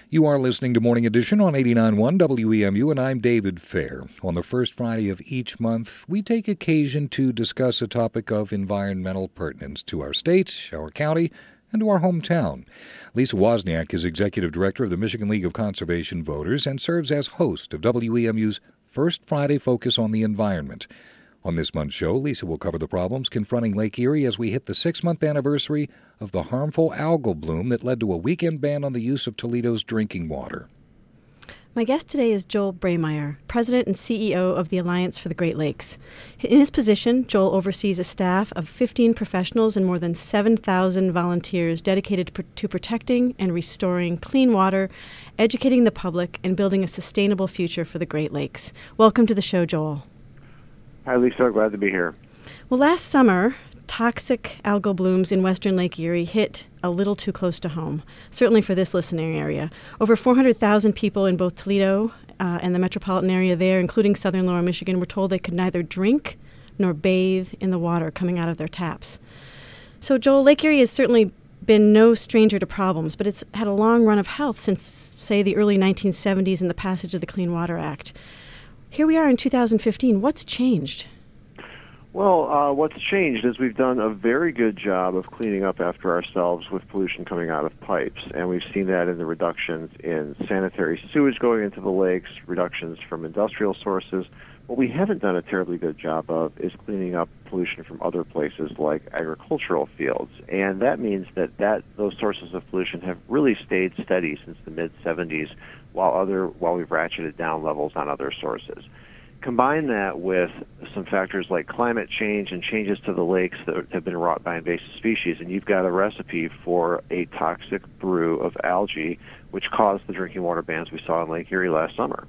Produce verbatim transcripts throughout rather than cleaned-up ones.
You are listening to Morning Edition on eighty-nine point one W E M U, and I'm David Fair. On the first Friday of each month, we take occasion to discuss a topic of environmental pertinence to our state, our county, and to our hometown. Lisa Wozniak is Executive Director of the Michigan League of Conservation Voters and serves as host of W E M U's First Friday Focus on the Environment. On this month's show, Lisa will cover the problems confronting Lake Erie as we hit the six-month anniversary of the harmful algal bloom that led to a weekend ban on the use of Toledo's drinking water. My guest today is Joel Braemeier, President and C E O of the Alliance for the Great Lakes. In his position, Joel oversees a staff of fifteen professionals and more than seven thousand volunteers dedicated to, to protecting and restoring clean water, educating the public, and building a sustainable future for the Great Lakes. Welcome to the show, Joel. Hi, Lisa. Glad to be here. Well, last summer, toxic algal blooms in western Lake Erie hit a little too close to home, certainly for this listening area. Over four hundred thousand people in both Toledo uh, and the metropolitan area there, including southern Lower Michigan, were told they could neither drink nor bathe in the water coming out of their taps. So, Joel, Lake Erie has certainly been no stranger to problems, but it's had a long run of health since, say, the early nineteen seventies and the passage of the Clean Water Act. Here we are in two thousand fifteen. What's changed? Well, uh, what's changed is we've done a very good job of cleaning up after ourselves with pollution coming out of pipes, and we've seen that in the reductions in sanitary sewage going into the lakes, reductions from industrial sources. What we haven't done a terribly good job of is cleaning up pollution from other places like agricultural fields, and that means that, that those sources of pollution have really stayed steady since the mid seventies, while other while we've ratcheted down levels on other sources. Combine that with some factors like climate change and changes to the lakes that have been wrought by invasive species, and you've got a recipe for a toxic brew of algae, which caused the drinking water bans we saw in Lake Erie last summer.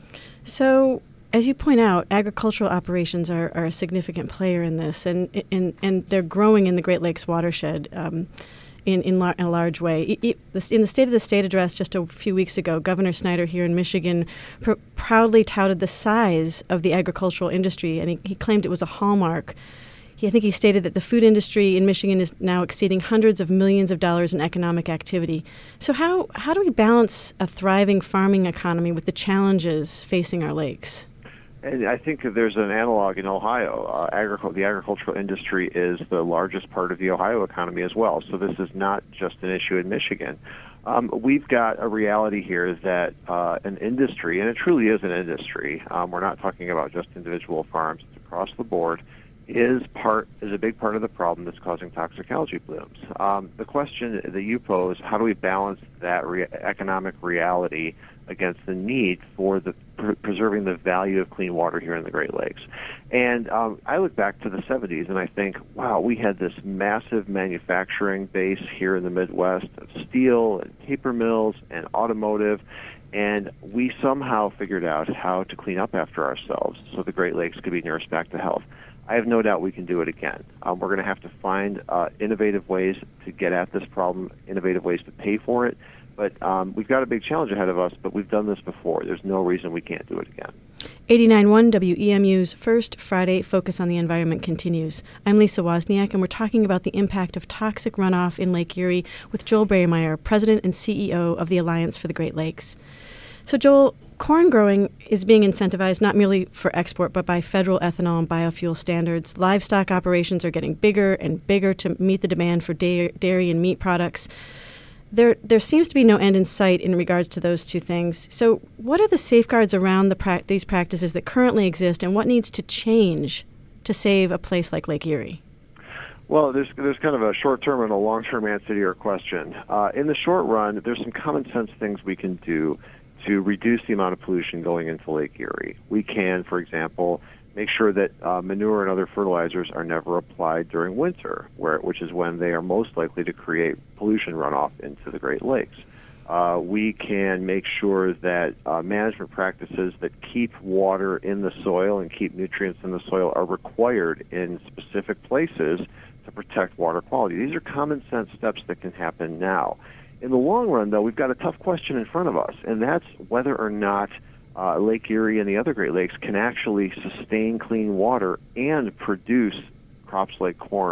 So, as you point out, agricultural operations are, are a significant player in this, and, and, and they're growing in the Great Lakes watershed um, in, in, lar- in a large way. It, it, in the State of the State address just a few weeks ago, Governor Snyder here in Michigan pr- proudly touted the size of the agricultural industry, and he, he claimed it was a hallmark. He, I think he stated that the food industry in Michigan is now exceeding hundreds of millions of dollars in economic activity. So how, how do we balance a thriving farming economy with the challenges facing our lakes? And I think that there's an analog in Ohio. Uh, agricul- the agricultural industry is the largest part of the Ohio economy as well. So this is not just an issue in Michigan. Um, we've got a reality here that uh, an industry, and it truly is an industry, um, we're not talking about just individual farms, it's across the board, is part is a big part of the problem that's causing toxic algae blooms. Um, the question that you pose, how do we balance that re- economic reality against the need for the pr- preserving the value of clean water here in the Great Lakes? And um, I look back to the seventies and I think, wow, we had this massive manufacturing base here in the Midwest of steel and paper mills and automotive, and we somehow figured out how to clean up after ourselves so the Great Lakes could be nursed back to health. I have no doubt we can do it again. Um, we're going to have to find uh, innovative ways to get at this problem, innovative ways to pay for it. But um, we've got a big challenge ahead of us, but we've done this before. There's no reason we can't do it again. eighty-nine point one W E M U's First Friday Focus on the Environment continues. I'm Lisa Wozniak, and we're talking about the impact of toxic runoff in Lake Erie with Joel Braemeier, President and C E O of the Alliance for the Great Lakes. So, Joel, corn growing is being incentivized not merely for export, but by federal ethanol and biofuel standards. Livestock operations are getting bigger and bigger to meet the demand for da- dairy and meat products. There there seems to be no end in sight in regards to those two things. So what are the safeguards around the pra- these practices that currently exist, and what needs to change to save a place like Lake Erie? Well, there's there's kind of a short-term and a long-term answer to your question. Uh, in the short run, there's some common sense things we can do to reduce the amount of pollution going into Lake Erie. We can, for example, make sure that uh, manure and other fertilizers are never applied during winter, where which is when they are most likely to create pollution runoff into the Great Lakes. Uh, we can make sure that uh, management practices that keep water in the soil and keep nutrients in the soil are required in specific places to protect water quality. These are common sense steps that can happen now. In the long run, though, we've got a tough question in front of us, and that's whether or not uh, Lake Erie and the other Great Lakes can actually sustain clean water and produce crops like corn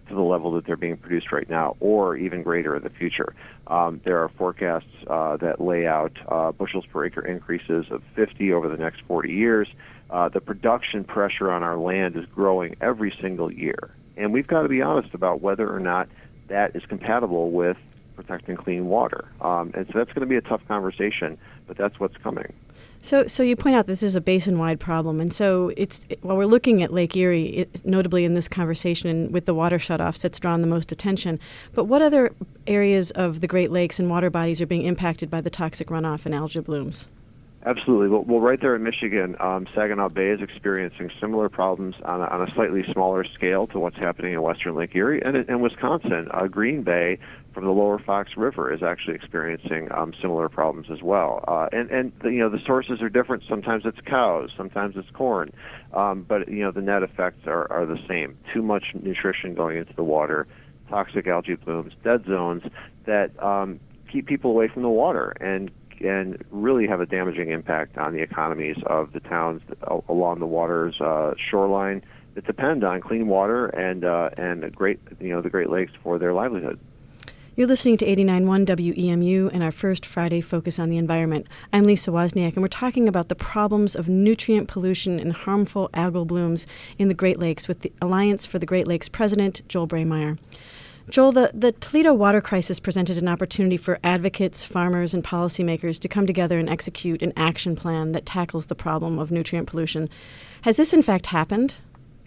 to the level that they're being produced right now, or even greater in the future. Um, there are forecasts uh, that lay out uh, bushels per acre increases of fifty over the next forty years. Uh, the production pressure on our land is growing every single year, and we've got to be honest about whether or not that is compatible with protecting clean water. Um, and so that's going to be a tough conversation, but that's what's coming. So, so you point out this is a basin-wide problem, and so it's while we're looking at Lake Erie, it, notably in this conversation and with the water shutoffs, that's drawn the most attention. But what other areas of the Great Lakes and water bodies are being impacted by the toxic runoff and algal blooms? Absolutely. Well, well right there in Michigan, um, Saginaw Bay is experiencing similar problems on a, on a slightly smaller scale to what's happening in western Lake Erie. And in Wisconsin, uh, Green Bay from the lower Fox River is actually experiencing um, similar problems as well. Uh, and, and the, you know, the sources are different. Sometimes it's cows, sometimes it's corn. Um, but, you know, the net effects are, are the same. Too much nutrition going into the water, toxic algae blooms, dead zones that um, keep people away from the water and and really have a damaging impact on the economies of the towns along the water's uh, shoreline that depend on clean water and uh, and a great you know the Great Lakes for their livelihood. You're listening to eighty-nine point one W E M U and our first Friday Focus on the Environment. I'm Lisa Wozniak, and we're talking about the problems of nutrient pollution and harmful algal blooms in the Great Lakes with the Alliance for the Great Lakes president, Joel Braemeier. Joel, the, the Toledo water crisis presented an opportunity for advocates, farmers, and policymakers to come together and execute an action plan that tackles the problem of nutrient pollution. Has this, in fact, happened?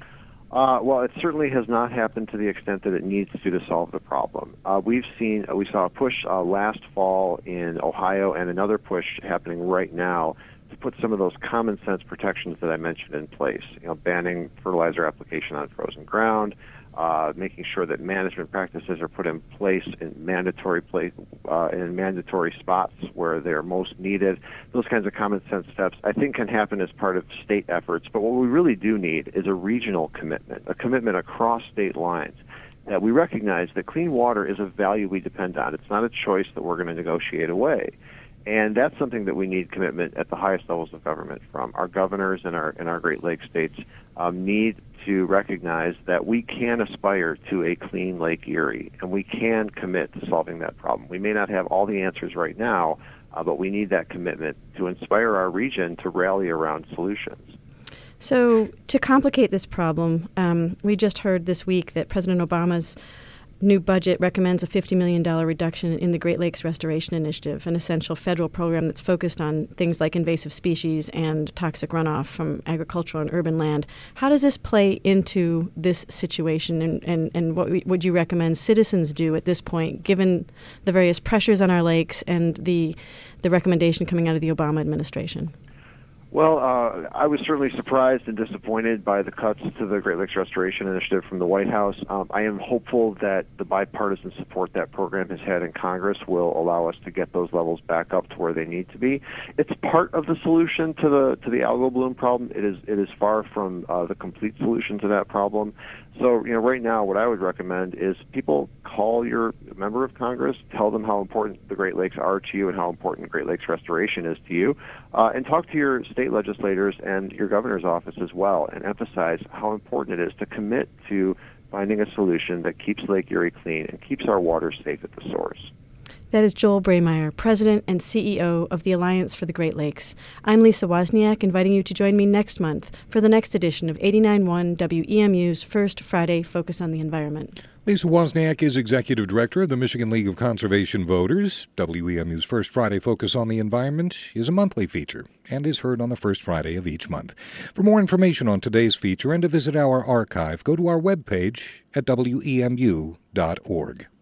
Uh, well, it certainly has not happened to the extent that it needs to to solve the problem. Uh, we've seen, uh, we saw a push uh, last fall in Ohio and another push happening right now to put some of those common sense protections that I mentioned in place. You know, banning fertilizer application on frozen ground, Uh, making sure that management practices are put in place in mandatory place, uh, in mandatory spots where they're most needed. Those kinds of common sense steps, I think, can happen as part of state efforts. But what we really do need is a regional commitment, a commitment across state lines, that we recognize that clean water is a value we depend on. It's not a choice that we're going to negotiate away. And that's something that we need commitment at the highest levels of government from. Our governors in our in our Great Lakes states um, need to recognize that we can aspire to a clean Lake Erie, and we can commit to solving that problem. We may not have all the answers right now, uh, but we need that commitment to inspire our region to rally around solutions. So to complicate this problem, um, we just heard this week that President Obama's new budget recommends a fifty million dollars reduction in the Great Lakes Restoration Initiative, an essential federal program that's focused on things like invasive species and toxic runoff from agricultural and urban land. How does this play into this situation, and, and, and what would you recommend citizens do at this point, given the various pressures on our lakes and the, the recommendation coming out of the Obama administration? Well, uh, I was certainly surprised and disappointed by the cuts to the Great Lakes Restoration Initiative from the White House. Um, I am hopeful that the bipartisan support that program has had in Congress will allow us to get those levels back up to where they need to be. It's part of the solution to the to the algal bloom problem. It is it is far from uh, the complete solution to that problem. So, you know, right now, what I would recommend is people call your member of Congress, tell them how important the Great Lakes are to you and how important Great Lakes restoration is to you, uh, and talk to your state legislators and your governor's office as well, and emphasize how important it is to commit to finding a solution that keeps Lake Erie clean and keeps our water safe at the source. That is Joel Braemeier, President and C E O of the Alliance for the Great Lakes. I'm Lisa Wozniak, inviting you to join me next month for the next edition of eighty-nine point one W E M U's First Friday Focus on the Environment. Lisa Wozniak is Executive Director of the Michigan League of Conservation Voters. W E M U's First Friday Focus on the Environment is a monthly feature and is heard on the first Friday of each month. For more information on today's feature and to visit our archive, go to our webpage at W E M U dot org.